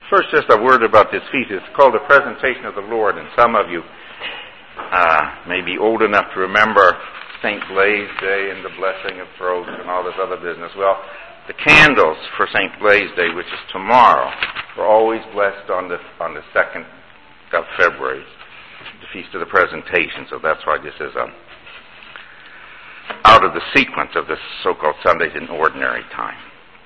First, just a word about this feast. It's called the Presentation of the Lord, and some of you may be old enough to remember St. Blaise Day and the blessing of throats and all this other business. Well, the candles for St. Blaise Day, which is tomorrow, were always blessed on the 2nd of February, the Feast of the Presentation. So that's why this is out of the sequence of the so-called Sundays in Ordinary Time.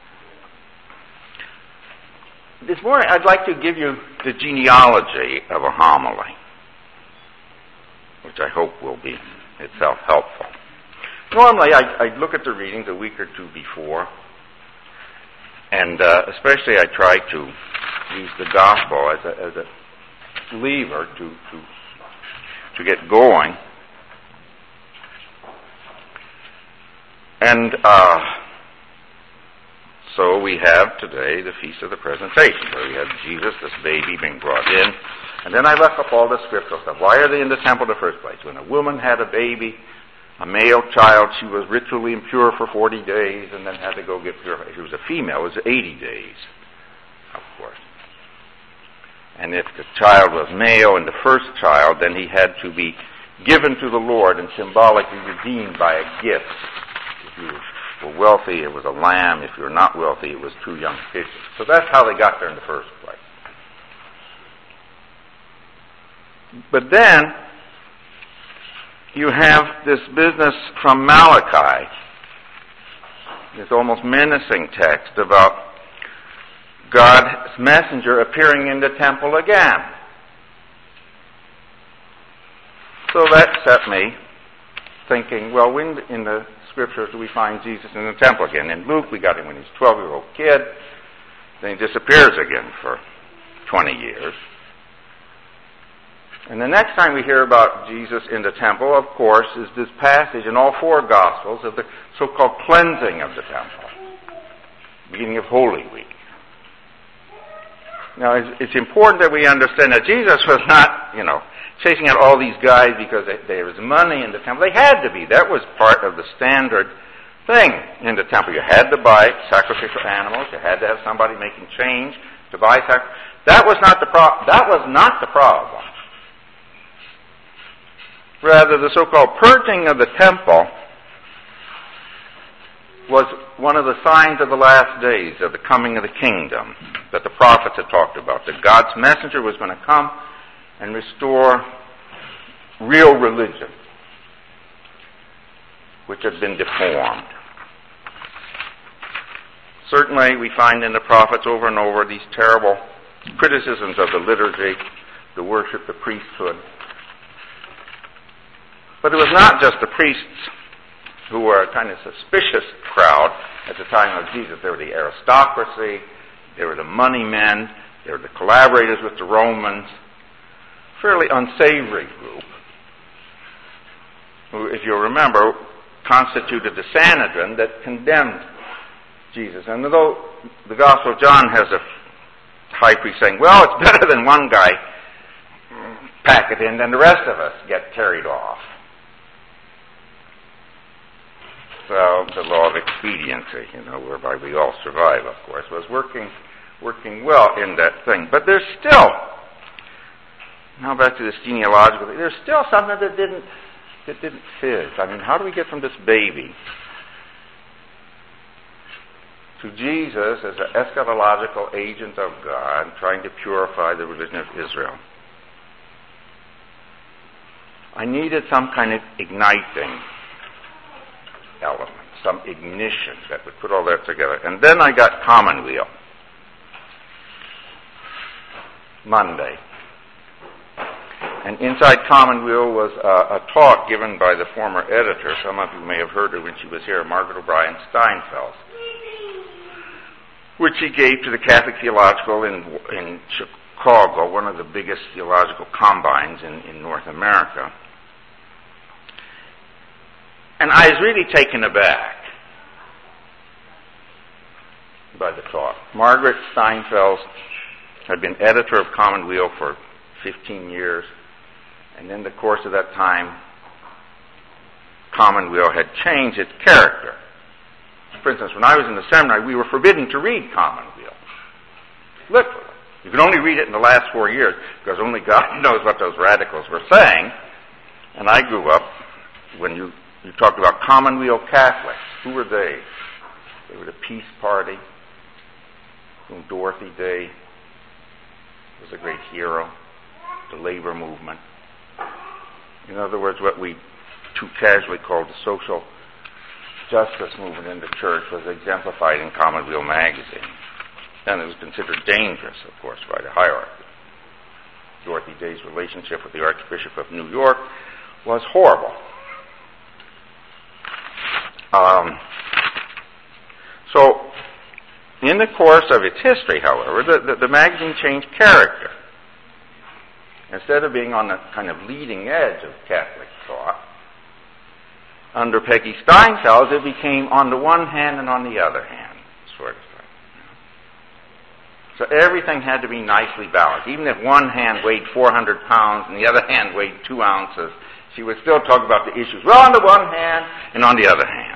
This morning, I'd like to give you the genealogy of a homily, which I hope will be itself helpful. Normally, I look at the readings a week or two before, and especially I try to use the gospel as a lever to get going. And so we have today the Feast of the Presentation, where we have Jesus, this baby, being brought in. And then I look up all the scriptural stuff. Why are they in the temple in the first place? When a woman had a baby, a male child, she was ritually impure for 40 days and then had to go get purified. If she was a female, it was 80 days, of course. And if the child was male and the first child, then he had to be given to the Lord and symbolically redeemed by a gift. If you were wealthy, it was a lamb. If you were not wealthy, it was 2 young fishes. So that's how they got there in the first place. But then you have this business from Malachi, this almost menacing text about God's messenger appearing in the temple again. So that set me thinking, well, when in the scriptures do we find Jesus in the temple again? In Luke, we got him when he's a 12-year-old kid. Then he disappears again for 20 years. And the next time we hear about Jesus in the temple, of course, is this passage in all 4 Gospels of the so-called cleansing of the temple, beginning of Holy Week. Now, it's important that we understand that Jesus was not, chasing out all these guys because there was money in the temple. They had to be. That was part of the standard thing in the temple. You had to buy sacrificial animals. You had to have somebody making change to buy sacrificial. That was not the problem. Rather, the so-called purging of the temple was one of the signs of the last days of the coming of the kingdom that the prophets had talked about, that God's messenger was going to come and restore real religion, which had been deformed. Certainly, we find in the prophets over and over these terrible criticisms of the liturgy, the worship, the priesthood. But it was not just the priests who were a kind of suspicious crowd at the time of Jesus. There were the aristocracy, there were the money men, there were the collaborators with the Romans, fairly unsavory group, who, if you remember, constituted the Sanhedrin that condemned Jesus. And although the Gospel of John has a high priest saying, well, it's better than one guy pack it in than the rest of us get carried off. So the law of expediency, whereby we all survive, of course, was working well in that thing. But there's still, now back to this genealogical thing, there's still something that didn't fit. I mean, how do we get from this baby to Jesus as an eschatological agent of God trying to purify the religion of Israel? I needed some kind of igniting element, some ignition that would put all that together. And then I got Commonweal, Monday. And inside Commonweal was a talk given by the former editor, some of you may have heard her when she was here, Margaret O'Brien Steinfeld, which she gave to the Catholic Theological in Chicago, one of the biggest theological combines in North America. And I was really taken aback by the talk. Margaret Steinfeld had been editor of Commonweal for 15 years, and in the course of that time, Commonweal had changed its character. For instance, when I was in the seminary, we were forbidden to read Commonweal, literally. You can only read it in the last 4 years because only God knows what those radicals were saying. And I grew up when you talked about Commonweal Catholics. Who were they? They were the Peace Party, whom Dorothy Day was a great hero, the labor movement. In other words, what we too casually called the social justice movement in the church was exemplified in Commonweal magazine. And it was considered dangerous, of course, by the hierarchy. Dorothy Day's relationship with the Archbishop of New York was horrible. So, in the course of its history, however, the magazine changed character. Instead of being on the kind of leading edge of Catholic thought, under Peggy Steinfeld, it became on the one hand and on the other hand, sort of thing. So everything had to be nicely balanced. Even if one hand weighed 400 pounds and the other hand weighed 2 ounces, she would still talk about the issues. Well, on the one hand and on the other hand.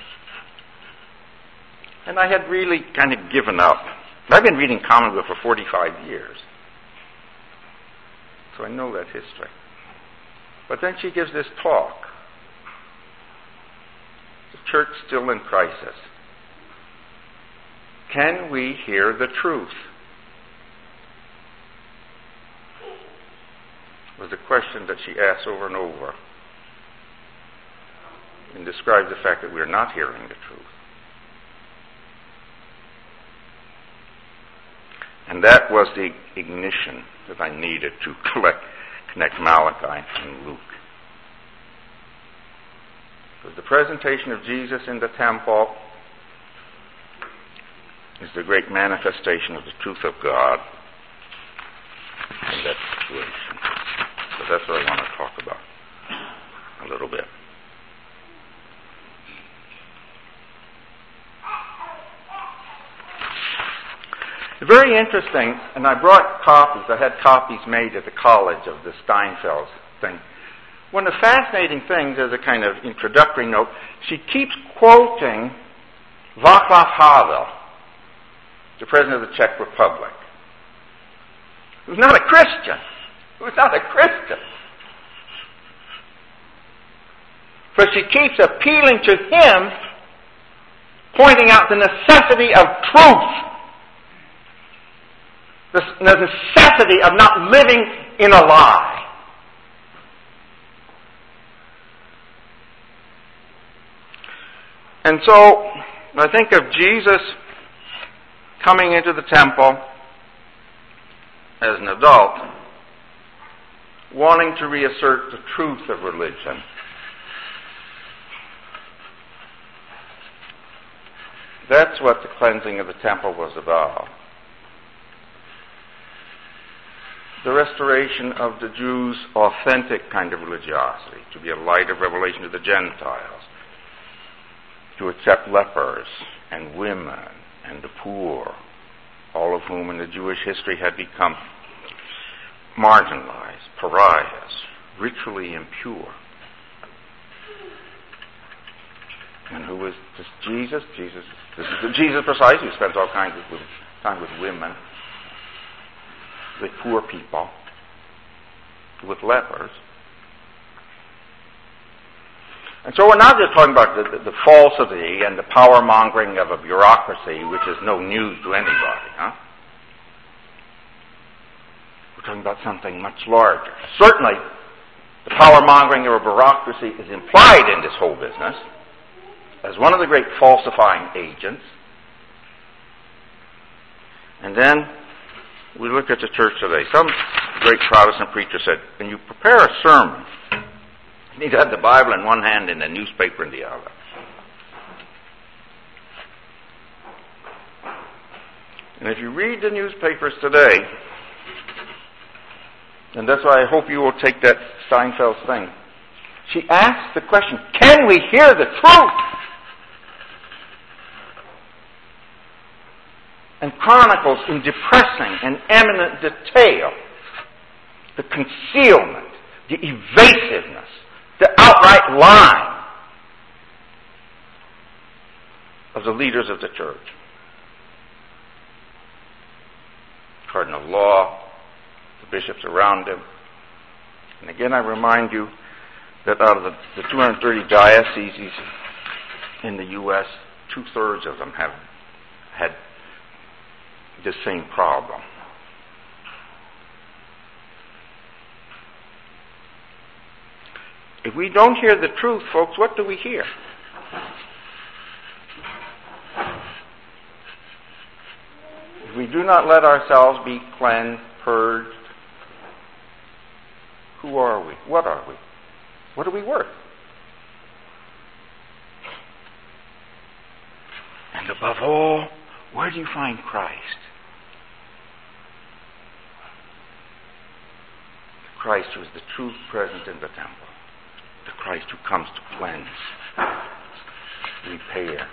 And I had really kind of given up. I've been reading Commonweal for 45 years. So I know that history. But then she gives this talk. The church still in crisis. Can we hear the truth? Was the question that she asked over and over, and described the fact that we are not hearing the truth. And that was the ignition that I needed to connect Malachi and Luke. Because the presentation of Jesus in the temple is the great manifestation of the truth of God in that situation. So that's what I want to talk about a little bit. Very interesting, and I brought copies. I had copies made at the college of the Steinfeld thing. One of the fascinating things, as a kind of introductory note, she keeps quoting Václav Havel, the president of the Czech Republic, who's not a Christian. But she keeps appealing to him, pointing out the necessity of truth. The necessity of not living in a lie. And so, I think of Jesus coming into the temple as an adult, wanting to reassert the truth of religion. That's what the cleansing of the temple was about. The restoration of the Jews' authentic kind of religiosity, to be a light of revelation to the Gentiles, to accept lepers and women and the poor, all of whom in the Jewish history had become marginalized, pariahs, ritually impure. And who was this Jesus? This is the Jesus precisely who spends all kinds of time with women, with poor people, with lepers. And so we're not just talking about the falsity and the power-mongering of a bureaucracy, which is no news to anybody, huh? We're talking about something much larger. Certainly, the power-mongering of a bureaucracy is implied in this whole business as one of the great falsifying agents. And then we look at the church today. Some great Protestant preacher said, when you prepare a sermon, you need to have the Bible in one hand and the newspaper in the other. And if you read the newspapers today, and that's why I hope you will take that Steinfeld thing, she asks the question, can we hear the truth? And chronicles in depressing and eminent detail the concealment, the evasiveness, the outright lying of the leaders of the church. Cardinal Law, the bishops around him. And again, I remind you that out of the 230 dioceses in the U.S., 2/3 of them have had the same problem. If we don't hear the truth, folks, what do we hear? If we do not let ourselves be cleansed, purged, who are we? What are we? What are we worth? And above all, where do you find Christ? The Christ who is the truth present in the temple. The Christ who comes to cleanse, repair,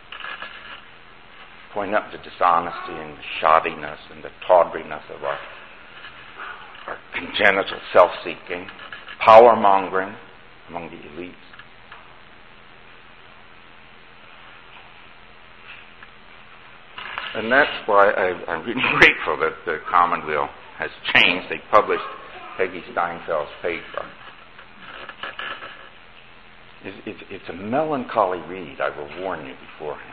point out the dishonesty and the shoddiness and the tawdriness of our congenital self-seeking, power-mongering among the elites. And that's why I'm really grateful that the Commonweal has changed. They published Peggy Steinfeld's paper. It's a melancholy read, I will warn you beforehand.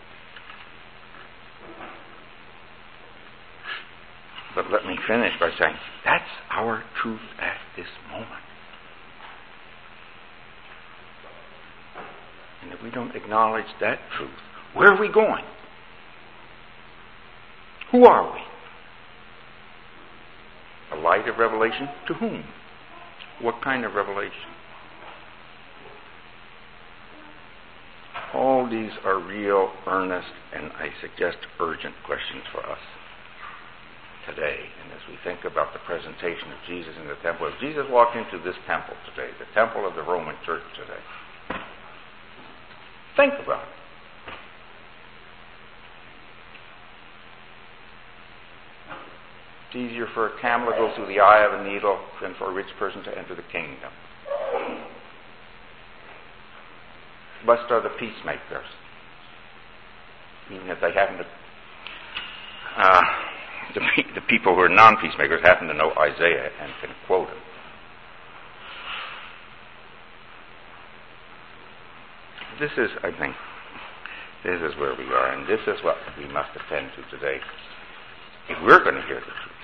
But let me finish by saying, that's our truth at this moment. And if we don't acknowledge that truth, where are we going? Who are we? A light of revelation? To whom? What kind of revelation? All these are real, earnest, and I suggest urgent questions for us today. And as we think about the presentation of Jesus in the temple, if Jesus walked into this temple today, the temple of the Roman Church today, think about it. It's easier for a camel to go through the eye of a needle than for a rich person to enter the kingdom. Blessed are the peacemakers, meaning that they happen to, the people who are non-peacemakers happen to know Isaiah and can quote him. This is, I think, this is where we are, and this is what we must attend to today if we're going to hear the truth.